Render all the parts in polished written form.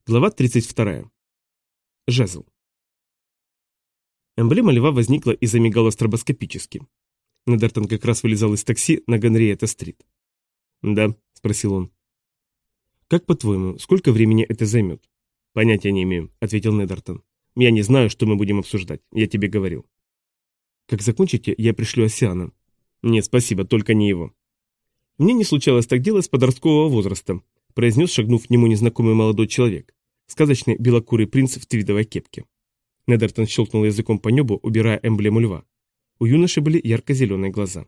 Глава 32. Жезл. Эмблема льва возникла и замигала стробоскопически. Недертон как раз вылезал из такси на Генриетта-стрит. «Да», — спросил он. «Как по-твоему, сколько времени это займет?» «Понятия не имею», — ответил Недертон. «Я не знаю, что мы будем обсуждать, я тебе говорил». «Как закончите, я пришлю Осиана». «Нет, спасибо, только не его». «Мне не случалось так делать с подросткового возраста», — произнес, шагнув к нему незнакомый молодой человек. Сказочный белокурый принц в твидовой кепке. Недертон щелкнул языком по небу, убирая эмблему льва. У юноши были ярко-зеленые глаза.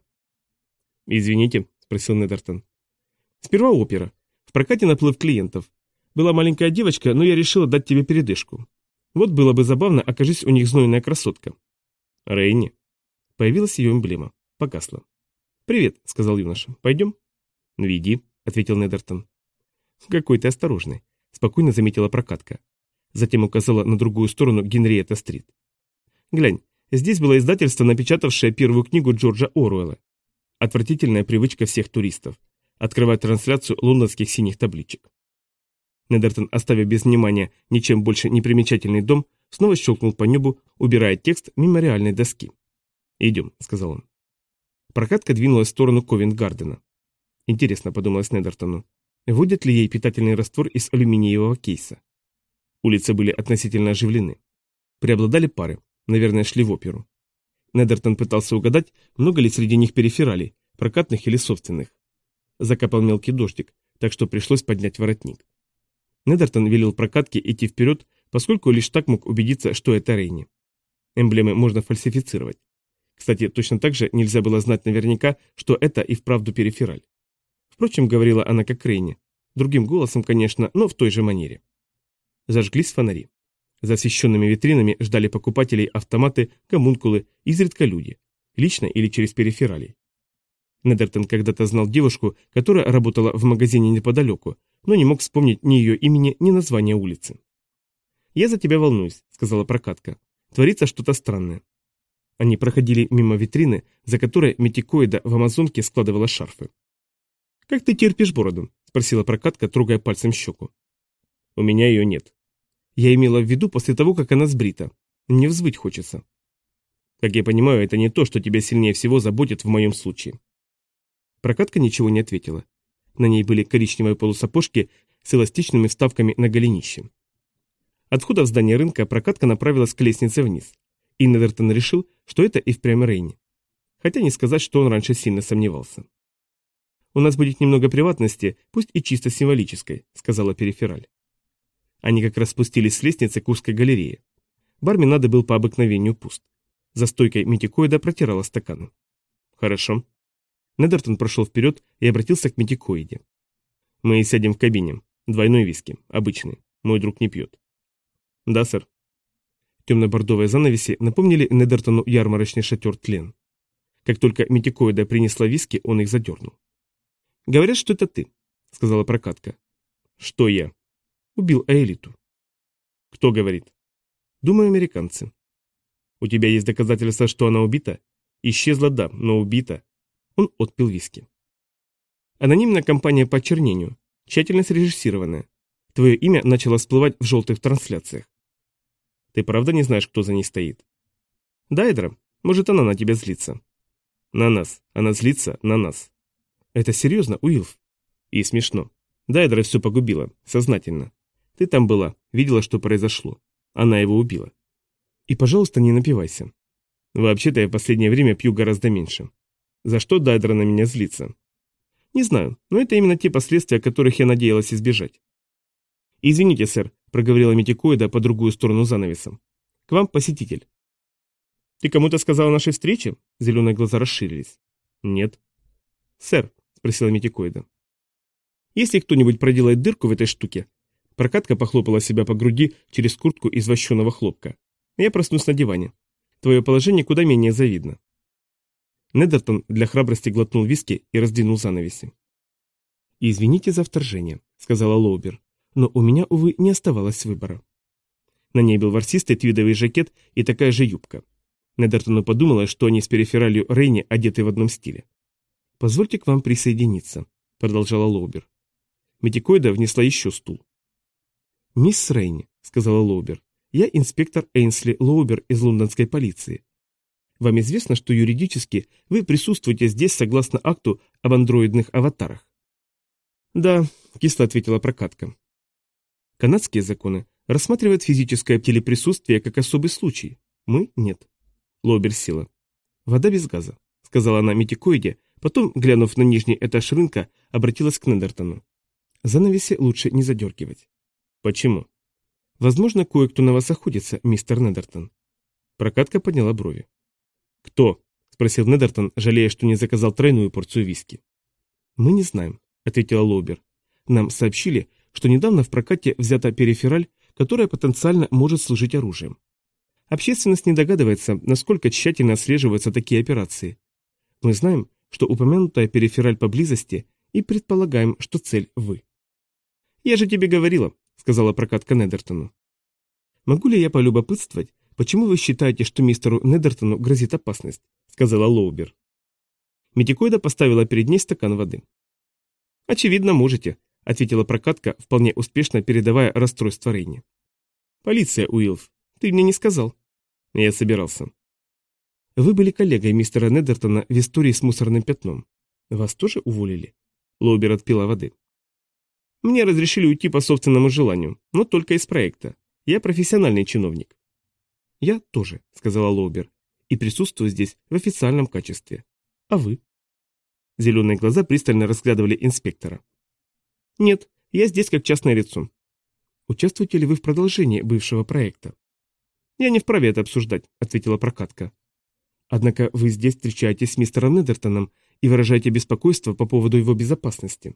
«Извините», — спросил Недертон. «Сперва опера. В прокате наплыв клиентов. Была маленькая девочка, но я решила дать тебе передышку. Вот было бы забавно, окажись у них знойная красотка». «Рейни». Появилась ее эмблема. Погасла. «Привет», — сказал юноша. «Пойдем?» «Веди», — ответил Недертон. «Какой ты осторожный», — спокойно заметила прокатка. Затем указала на другую сторону Генриетта-стрит. «Глянь, здесь было издательство, напечатавшее первую книгу Джорджа Оруэлла. Отвратительная привычка всех туристов — открывать трансляцию лондонских синих табличек». Недертон, оставив без внимания ничем больше не примечательный дом, снова щелкнул по небу, убирая текст мемориальной доски. «Идем», — сказал он. Прокатка двинулась в сторону Ковент-Гардена. Интересно, подумалось Недертону, вводят ли ей питательный раствор из алюминиевого кейса. Улицы были относительно оживлены. Преобладали пары, наверное, шли в оперу. Недертон пытался угадать, много ли среди них перифералей, прокатных или собственных. Закапал мелкий дождик, так что пришлось поднять воротник. Недертон велел прокатке идти вперед, поскольку лишь так мог убедиться, что это Рейни. Эмблемы можно фальсифицировать. Кстати, точно так же нельзя было знать наверняка, что это и вправду перифераль. Впрочем, говорила она как Рейни. Другим голосом, конечно, но в той же манере. Зажглись фонари. За освещенными витринами ждали покупателей автоматы, гомункулы, изредка люди. Лично или через перифералей. Недертон когда-то знал девушку, которая работала в магазине неподалеку, но не мог вспомнить ни ее имени, ни названия улицы. «Я за тебя волнуюсь», — сказала прокатка. «Творится что-то странное». Они проходили мимо витрины, за которой метикоида в амазонке складывала шарфы. «Как ты терпишь бороду?» — спросила прокатка, трогая пальцем щеку. «У меня ее нет». «Я имела в виду после того, как она сбрита. Мне взвыть хочется». «Как я понимаю, это не то, что тебя сильнее всего заботит в моем случае». Прокатка ничего не ответила. На ней были коричневые полусапожки с эластичными вставками на голенище. От входа в здание рынка прокатка направилась к лестнице вниз. И Недертон решил, что это и впрямь Рейни. Хотя не сказать, что он раньше сильно сомневался. «У нас будет немного приватности, пусть и чисто символической», — сказала перифераль. Они как раз спустились с лестницы к узкой галерее. Бармен надо был по обыкновению пуст. За стойкой метикоида протирала стаканы. «Хорошо». Недертон прошел вперед и обратился к метикоиде. «Мы сядем в кабине. Двойной виски. Обычный. Мой друг не пьет». «Да, сэр». Темно-бордовые занавеси напомнили Недертону ярмарочный шатер Тлен. Как только метикоида принесла виски, он их задернул. «Говорят, что это ты», — сказала прокатка. «Что я?» «Убил Аэлиту». «Кто говорит?» «Думаю, американцы». «У тебя есть доказательства, что она убита?» «Исчезла, да, но убита». Он отпил виски. «Анонимная кампания по очернению, тщательно срежиссированная. Твое имя начало всплывать в желтых трансляциях». «Ты правда не знаешь, кто за ней стоит?» «Дайдра, может, она на тебя злится». «На нас. Она злится на нас». «Это серьезно, Уилф?» «И смешно. Дайдра все погубила. Сознательно. Ты там была, видела, что произошло. Она его убила». «И, пожалуйста, не напивайся». «Вообще-то я в последнее время пью гораздо меньше. За что Дайдра на меня злится?» «Не знаю, но это именно те последствия, которых я надеялась избежать». «Извините, сэр», — проговорила метикоида по другую сторону занавеса. «К вам посетитель». «Ты кому-то сказал о нашей встрече?» Зеленые глаза расширились. «Нет». «Сэр», — спросила метикоида. «Если кто-нибудь проделает дырку в этой штуке...» Прокатка похлопала себя по груди через куртку из вощеного хлопка. «Я проснусь на диване. Твое положение куда менее завидно». Недертон для храбрости глотнул виски и раздвинул занавеси. «Извините за вторжение», — сказала Лоубер, «но у меня, увы, не оставалось выбора». На ней был ворсистый твидовый жакет и такая же юбка. Недертону подумала, что они с перифералью Рейни одеты в одном стиле. «Позвольте к вам присоединиться», — продолжала Лоубер. Метикоида внесла еще стул. «Мисс Рейни», — сказала Лоубер, — «я инспектор Эйнсли Лоубер из лондонской полиции. Вам известно, что юридически вы присутствуете здесь согласно акту об андроидных аватарах?» «Да», — кисло ответила прокатка. «Канадские законы рассматривают физическое телеприсутствие как особый случай. Мы — нет». Лоубер села. «Вода без газа», — сказала она Митикоиде, потом, глянув на нижний этаж рынка, обратилась к Недертону. «Занавеси лучше не задергивать». «Почему?» «Возможно, кое-кто на вас охотится, мистер Недертон». Прокатка подняла брови. «Кто?» — спросил Недертон, жалея, что не заказал тройную порцию виски. «Мы не знаем», — ответила Лоубер. «Нам сообщили, что недавно в прокате взята перифераль, которая потенциально может служить оружием. Общественность не догадывается, насколько тщательно отслеживаются такие операции. Мы знаем, что упомянутая перифераль поблизости, и предполагаем, что цель вы». «Я же тебе говорила», — сказала прокатка Недертону. «Могу ли я полюбопытствовать, почему вы считаете, что мистеру Недертону грозит опасность?» — сказала Лоубер. Митикоида поставила перед ней стакан воды. «Очевидно, можете», — ответила прокатка, вполне успешно передавая расстройство Рейни. «Полиция, Уилф. Ты мне не сказал». «Я собирался». «Вы были коллегой мистера Недертона в истории с мусорным пятном. Вас тоже уволили?» Лоубер отпила воды. «Мне разрешили уйти по собственному желанию, но только из проекта. Я профессиональный чиновник». «Я тоже», — сказала Лоубер, — «и присутствую здесь в официальном качестве. А вы?» Зеленые глаза пристально разглядывали инспектора. «Нет, я здесь как частное лицо». «Участвуете ли вы в продолжении бывшего проекта?» «Я не вправе это обсуждать», — ответила прокатка. «Однако вы здесь встречаетесь с мистером Недертоном и выражаете беспокойство по поводу его безопасности».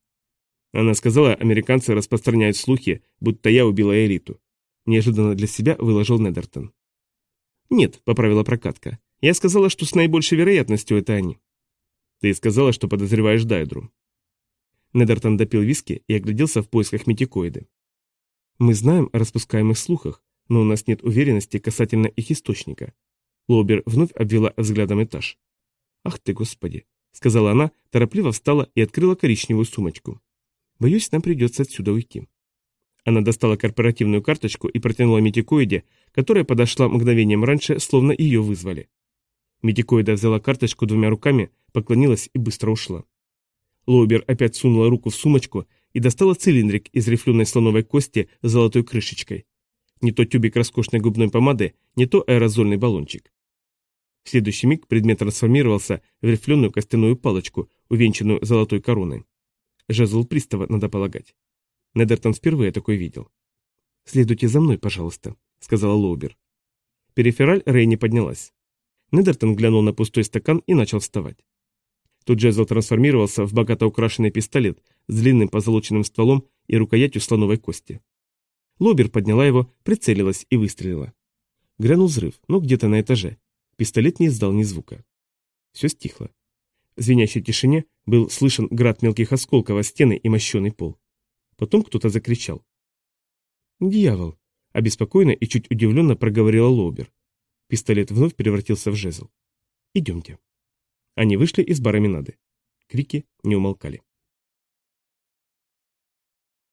Она сказала, американцы распространяют слухи, будто я убила элиту. Неожиданно для себя выложил Недертон. «Нет», — поправила прокатка, — «я сказала, что с наибольшей вероятностью это они». «Ты сказала, что подозреваешь Дайдру». Недертон допил виски и огляделся в поисках Митикоиды. «Мы знаем о распускаемых слухах, но у нас нет уверенности касательно их источника». Лоубер вновь обвела взглядом этаж. «Ах ты, Господи», — сказала она, торопливо встала и открыла коричневую сумочку. «Боюсь, нам придется отсюда уйти». Она достала корпоративную карточку и протянула Митикоиде, которая подошла мгновением раньше, словно ее вызвали. Митикоида взяла карточку двумя руками, поклонилась и быстро ушла. Лоубер опять сунула руку в сумочку и достала цилиндрик из рифленой слоновой кости с золотой крышечкой. Не то тюбик роскошной губной помады, не то аэрозольный баллончик. В следующий миг предмет трансформировался в рифленую костяную палочку, увенчанную золотой короной. Жезл пристава, надо полагать. Недертон впервые такой видел. «Следуйте за мной, пожалуйста», — сказала Лоубер. Перифераль Рейни поднялась. Недертон глянул на пустой стакан и начал вставать. Тут жезл трансформировался в богато украшенный пистолет с длинным позолоченным стволом и рукоятью слоновой кости. Лоубер подняла его, прицелилась и выстрелила. Грянул взрыв, но где-то на этаже. Пистолет не издал ни звука. Все стихло. В звенящей тишине был слышен град мелких осколков о стены и мощеный пол. Потом кто-то закричал. «Дьявол!» – обеспокоенно и чуть удивленно проговорила Лоубер. Пистолет вновь превратился в жезл. «Идемте». Они вышли из бара Минады. Крики не умолкали.